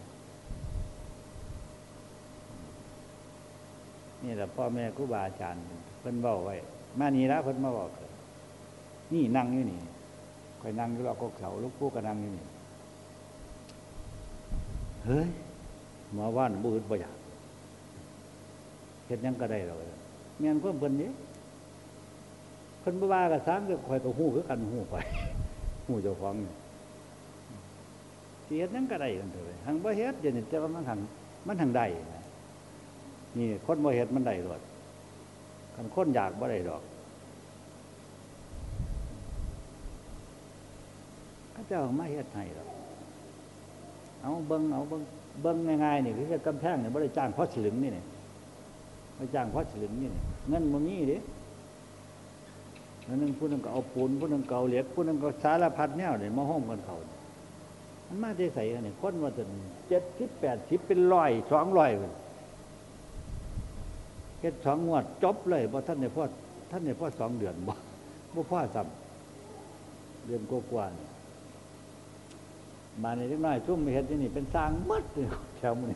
Speaker 1: นี่แหละพ่อแม่ครูบาอาจารย์เพิ่นเว้าไว้มานี่ละเพิ่นมาบอกนี่นั่งอยู่นี่ค่อยนั่งอยู่รอบกกเสาลูกปู่ก็นั่งอยู่นี่เฮ้ยหมอว่านบ่อึดบ่อยากเฮ็ดหยังก็ได้ดอกแม่นความเพิ่นนี่เพิ่นบ่ว่าก็ซ้ำก็ข่อยก็ฮู้คือกันฮู้ไปฮู้เจ้าของนี่สิเฮ็ดหยังก็ได้กันเถอะหังบ่เฮ็ดเดี๋ยวนี้แต่ว่ามันหังได้นี่คนบ่เฮ็ดมันได้โลดคันคนอยากบ่ได้ดอกเขาเจ้ามาเฮ็ดให้ดอกเอาเบิ่งง่ายๆนี่คือกำแพงนี่บ่ได้จ้างเพราะสลึงนี่บ่จ้างเพราะสลึงนี่เงินบ่มีเด้แล้วนึงผู้นึงก็เอาปูนผู้นึงก็เอาเหล็กผู้นึงก็สารพัดแนวนี่มาห้อมกันเขามันมาได้ใส่กันนี่คนว่าจะ70 80เป็น100 200พุ่นเฮ็ด2 งวดจบเลยบ่ท่านได้พอ2 เดือนบ่พอซ้ำเดือนกว่าๆนี่มาในเล็กน้อยซุ่มเฮ็ดที่นี่เป็นสร้างหมดแถวมื้อนี้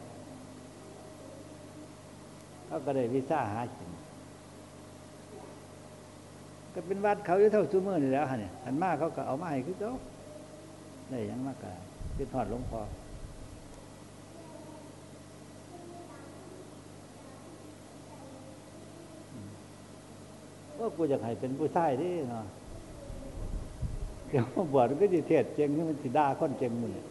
Speaker 1: เขาก็ได้วีซ่าหากินก็เป็นวัดเขาอยู่เท่าซุมื้อนี่แล้วฮะเนี่ยอันมาเขาก็เอามาให้คือเขาได้หยังมากก็เป็นทอดหลวงพ่อว่ากูอยากให้เป็นผู้ชายดิเนาะเดี๋ยวมาบวชก็สิเทศเจงนี่มันสิด่าคนเจงมื้อนี่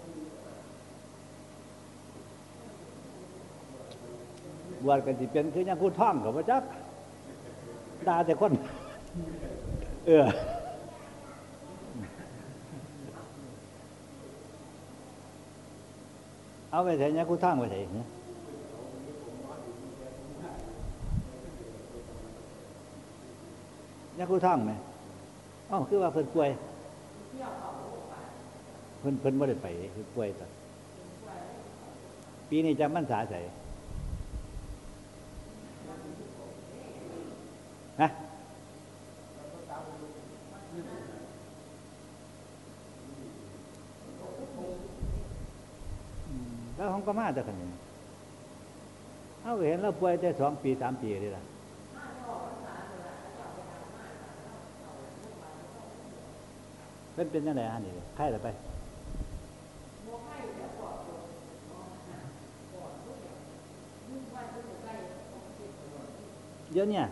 Speaker 1: บวชก็สิเป็นคือหยังผู้ท่องก็บ่จักด่าแต่คนเอาไปไสหยังผู้ท่องไปไสเนี่ยยังกูท่องไหมอ๋อคือว่าเพิ่นป่วยเพิ่นไม่ได้ไปคือป่วยต่อปีนี้จำพรรษาใส่ฮะแล้วห้องก็มาแต่ขนาดนี้เอาเห็นเราป่วยแต่2 ปี 3 ปีเลยล่ะเป็นยังไงฮะนี่ไข้หรือไปเยอะเนี่ย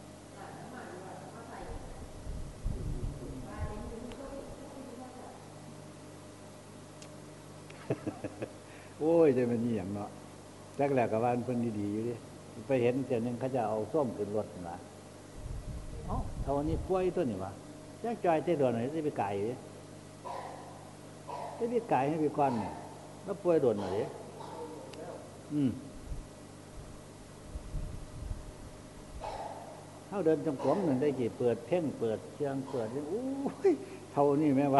Speaker 1: โอ้ยจะเป็นนี่อย่างเนาะแรกๆกับว่าเพิ่นดีๆอยู่ดิไปเห็นเจ้านึงเขาจะเอาส้มขึ้นรถมาเอ้าเท่านี้ป่วยตัวนี่วะแจ้งจอยเจ้าโดนหน่อยจะไปไก่จะไปไก่ให้ไปก้อนเนี่ยแล้วป่วยโดนหน่อยดิเขาเดินจงกรมหนึ่งได้กี่เปิดเพ่งเปิดเชียงเปิดโอ้ยเท่านี้แม่วะ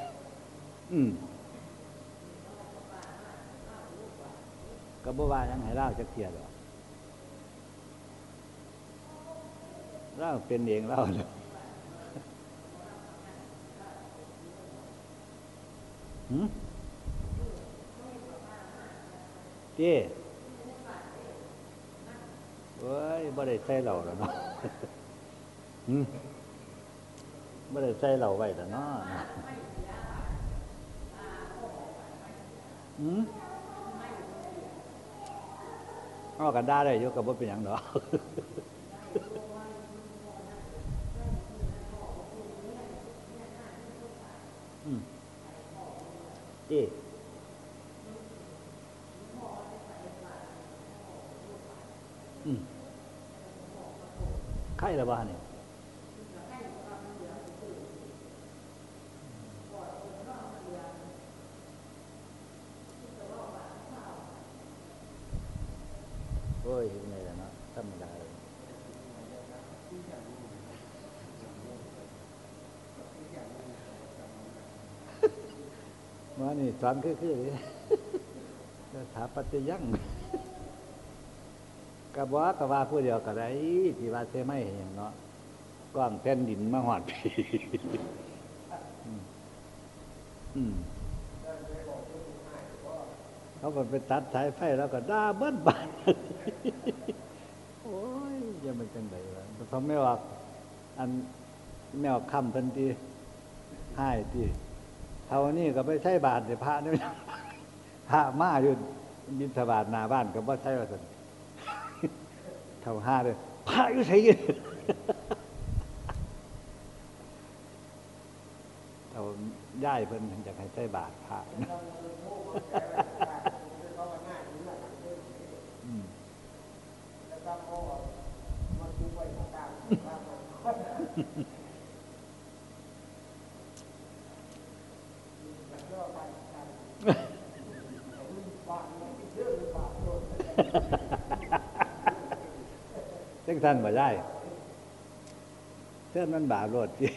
Speaker 1: ก็บ่ว่ายังให้เล่าจะเกลียดหรอเล่าเป็นเองเล่าเลยเจ้เว้ยบ่ได้ใส่เหล่าแล้วเนาะบ่ได้ใส่เหล่าไว้แล้วเนาะเอากันได้เลยยกกับบ่เป็นหยังดอกเจ้อืมไข่ละบ้านี่โอ้ยเห็นไงล่ะเนาะธรรมดาเลยมานี่สอนคือสถาปัตยยังกะบอกกะว่าผู้เดียวก็ได้ที่ว่าเท่ไม่เห็นเนาะกว้างแผ่นดินมาหอดพี่เขาก็ไปตัดสายไฟแล้วก็ด่าเบิ้ลบานโอ้ยยังเป็นจังไดวะเขาไม่ว่าอันแมวคำพันทีให้ทีเท่านี้ก็ไปใช้บาทเดี๋ยวพระนี่พระมาอยู่บิณฑบาตหน้าบ้านก็บ่ใช่ว่าสันเท่าห้าเลยพระอยู่ใส่กันเราย่ายเพิ่นอยากให้ใช้บาทพระเส้นท่านบ่ได้เส้นมันบาปโลดจี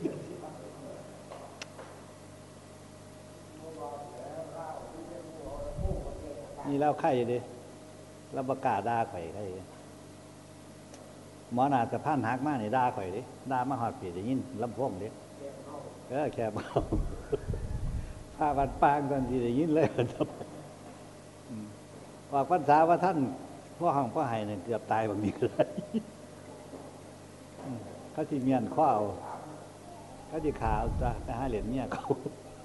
Speaker 1: นี่เล่าไข่ดิเราประกาศด่าข่อยไข่หมอนาจะพันหักมากนี่ด่าข่อยดิด่ามาหอดปีได้ยินลำโพงดิแค่เบาพาวัดปางตอนที่ได้ยินเลยว่าพรรษาว่าท่านพ่อห้องพ่อไห้เนี่ยเกือบตายแบบนี้เลยเขาที่เมียนข้อเอาเขาที่ขาเอาจะไปหาเหรียญเนี่ยเขา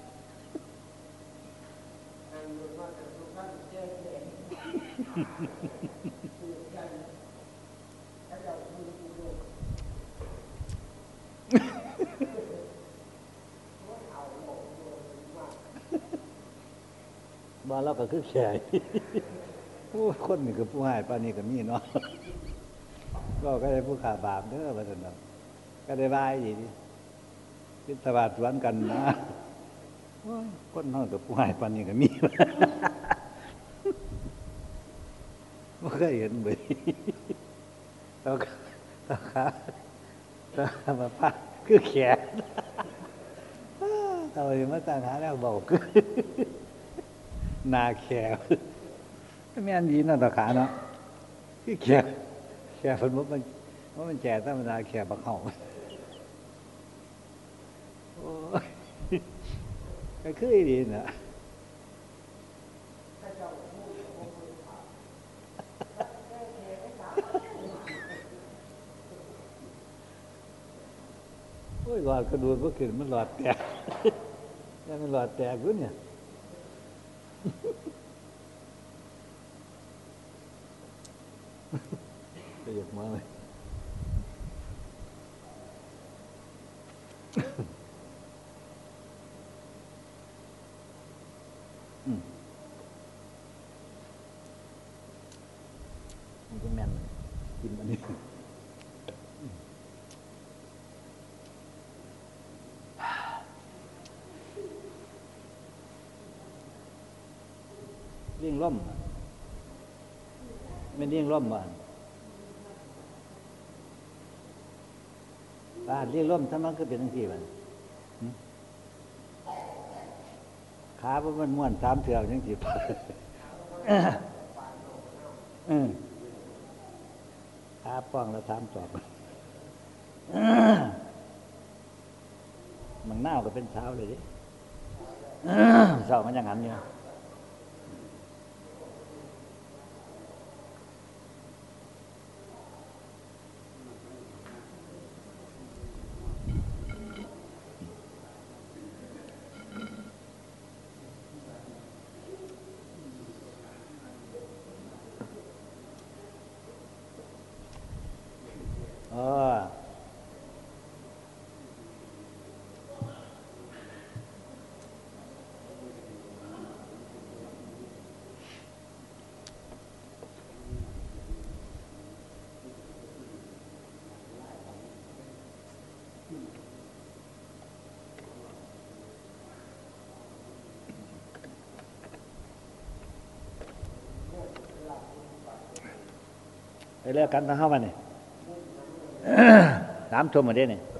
Speaker 1: บ้านเราก็คือแข่ผู้คนนี่ก็ผู้ให้ป้านี่ก็มีเนาะก็ได้ผู้ขาบาปเด้อว่าซั่นเนาะก็ได้บายดีดิพิศวาสสวนกันนะคนเฮาก็ผู้ให้ป้านี่ก็มีบ่เคยเห็นเบ่แล้วขามาพาคือแขนเอาไปมาตั้งหาแล้วบอกคือนาแขวแม่นดีน่ะตะขาเนาะคือแขวเพิ่นบ่มันแก่ธรรมดาแขวบักเฮาโอ้ยก็คือดีน่ะโอ้ยหลอดกระดูกบ่ขึ้นมันหลอดแตกแล้วมันหลอดแตกอยู่เนี่ยก็อยากมาเลยมันก็แม่นกินอันนี้เลี้ยงล่มไม่เลี้ยงล่มบ้านเลี้ยงล่มถ้ามันก็เป็นทั้งที่มันขาเพราะมันม้วน3 เทือกทั้งที่ขาป้องแล้ว3 ศอกมันหน้าก็เป็นเช้าเลยดิเช้ามันยังหันอยู่เลิกกันต้องเข้ามาเนี่ย น้ำท่วมมาได้เนี่ย